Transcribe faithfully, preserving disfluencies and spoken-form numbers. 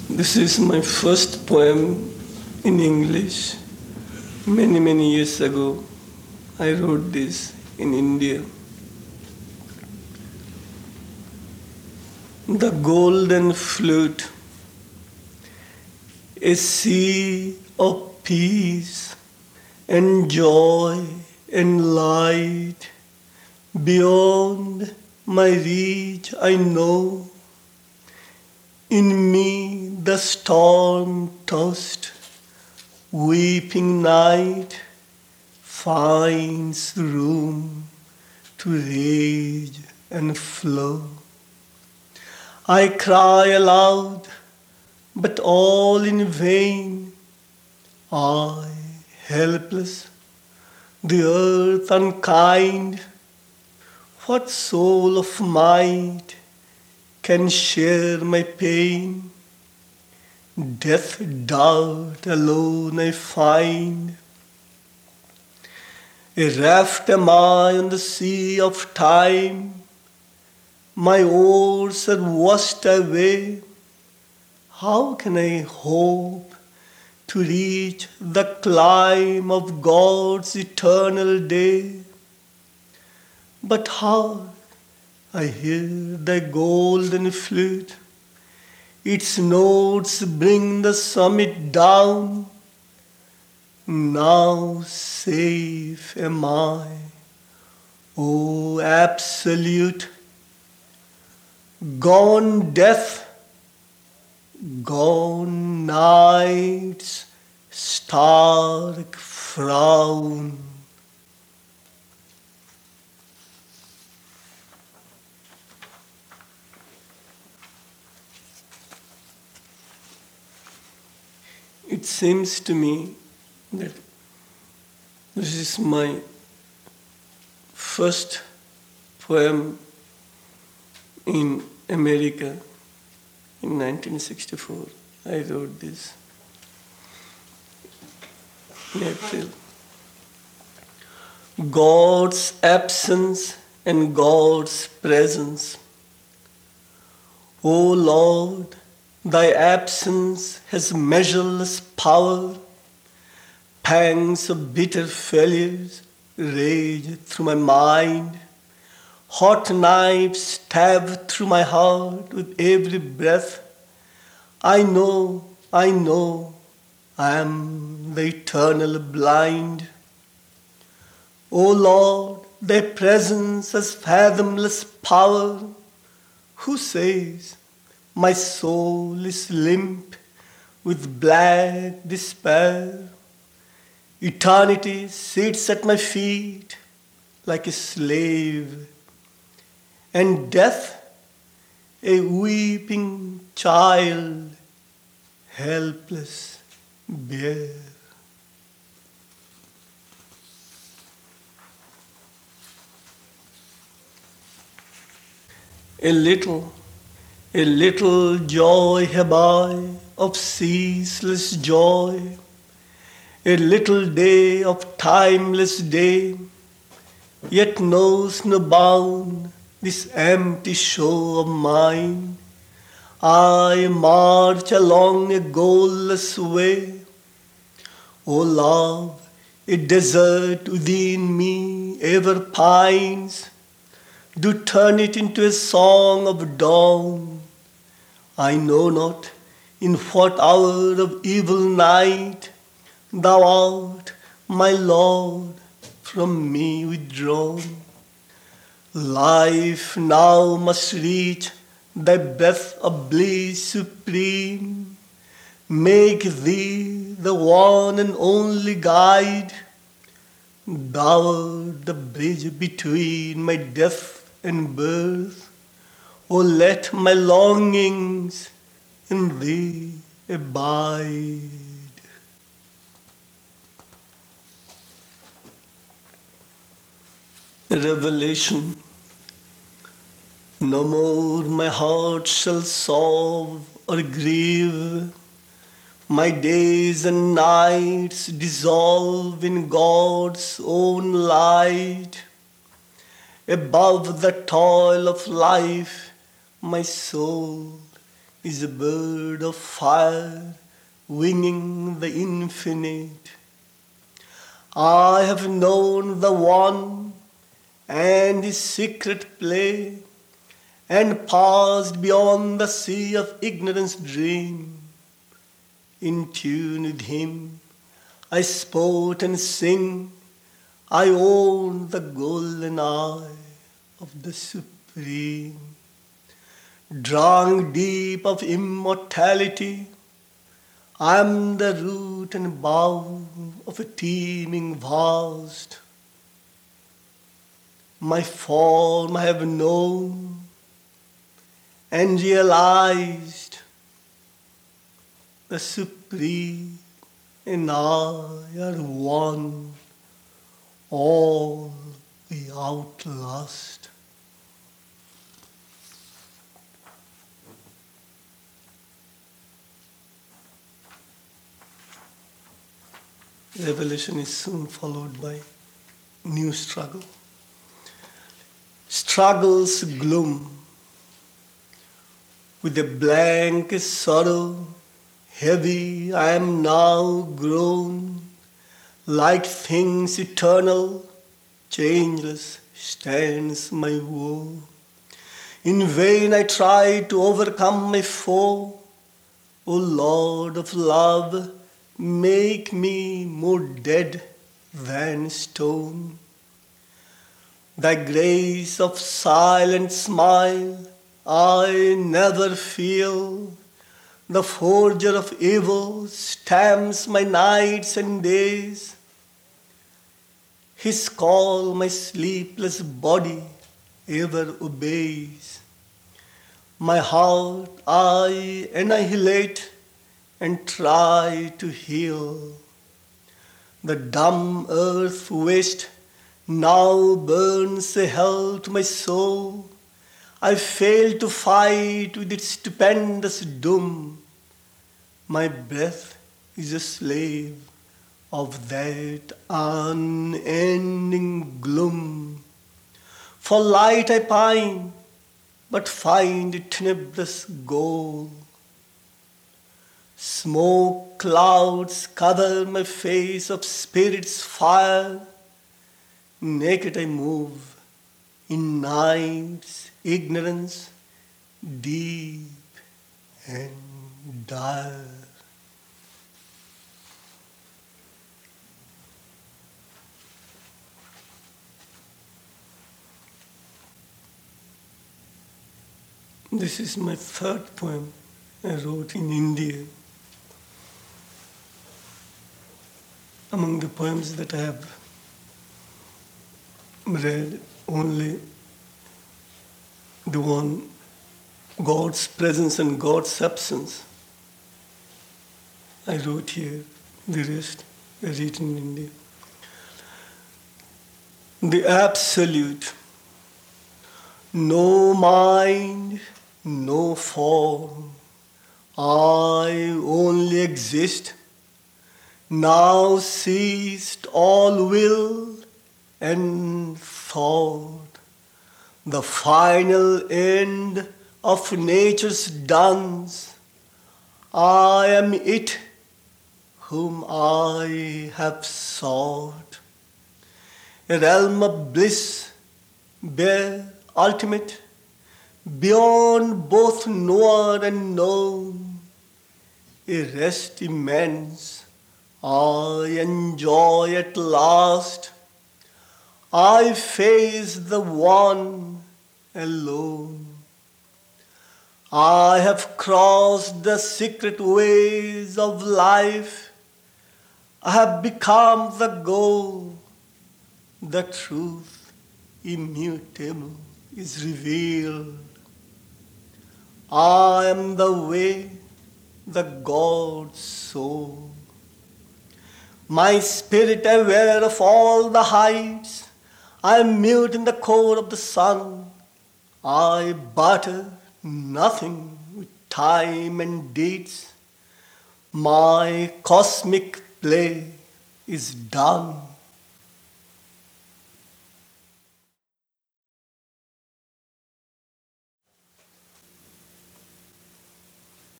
This is my first poem in English. Many, many years ago, I wrote this in India. The golden flute, a sea of peace and joy and light. Beyond my reach, I know. In me the storm-tossed, weeping night finds room to rage and flow. I cry aloud, but all in vain. I, helpless, the earth unkind, what soul of might can share my pain? Death doubt alone I find. A raft am I on the sea of time. My oars are washed away. How can I hope to reach the climb of God's eternal day? But hark, I hear thy golden flute. Its notes bring the summit down. Now safe am I, O absolute. Gone death, gone night's stark frown. It seems to me that this is my first poem in America in nineteen sixty-four. I wrote this in April. God's absence and God's presence. O Lord, thy absence has measureless power. Pangs of bitter failures rage through my mind. Hot knives stab through my heart with every breath. I know, I know, I am the eternal blind. O Lord, thy presence has fathomless power. Who says, my soul is limp with black despair? Eternity sits at my feet like a slave, and death, a weeping child, helpless bare. A little A little joy have I of ceaseless joy, a little day of timeless day, yet knows no bound this empty show of mine. I march along a goalless way. O love, a desert within me ever pines. Do turn it into a song of dawn. I know not in what hour of evil night thou art, my Lord, from me withdrawn. Life now must reach thy breath of bliss supreme. Make thee the one and only guide. Thou art the bridge between my death and birth. O let my longings in thee abide. Revelation. No more my heart shall sob or grieve. My days and nights dissolve in God's own light. Above the toil of life, my soul is a bird of fire winging the infinite. I have known the One and His secret play, and passed beyond the sea of ignorance dream. In tune with Him, I sport and sing. I own the golden eye of the Supreme. Drunk deep of immortality, I am the root and bough of a teeming vast. My form I have known and realized. The Supreme and I are one, all we outlast. Revelation is soon followed by new struggle. Struggles gloom with a blank sorrow. Heavy I am now grown, like things eternal, changeless stands my woe. In vain I try to overcome my foe. O Lord of love, make me more dead than stone. Thy grace of silent smile I never feel. The forger of evil stamps my nights and days. His call my sleepless body ever obeys. My heart I annihilate and try to heal. The dumb earth waste now burns a hell to my soul. I fail to fight with its stupendous doom. My breath is a slave of that unending gloom. For light I pine, but find it tenebrous goal. Smoke clouds cover my face of spirit's fire. Naked I move in night's ignorance, deep and dire. This is my third poem I wrote in India. Among the poems that I have read, only the one, God's Presence and God's Absence, I wrote here. The rest I written in India. The Absolute. No mind, no form. I only exist. Now ceased all will and thought. The final end of nature's dance. I am it whom I have sought. A realm of bliss, bare, ultimate, beyond both knower and known. A rest immense I enjoy at last. I face the One alone. I have crossed the secret ways of life. I have become the goal. The truth immutable is revealed. I am the way, the God's soul. My spirit aware of all the heights. I am mute in the core of the sun. I barter nothing with time and deeds. My cosmic play is done.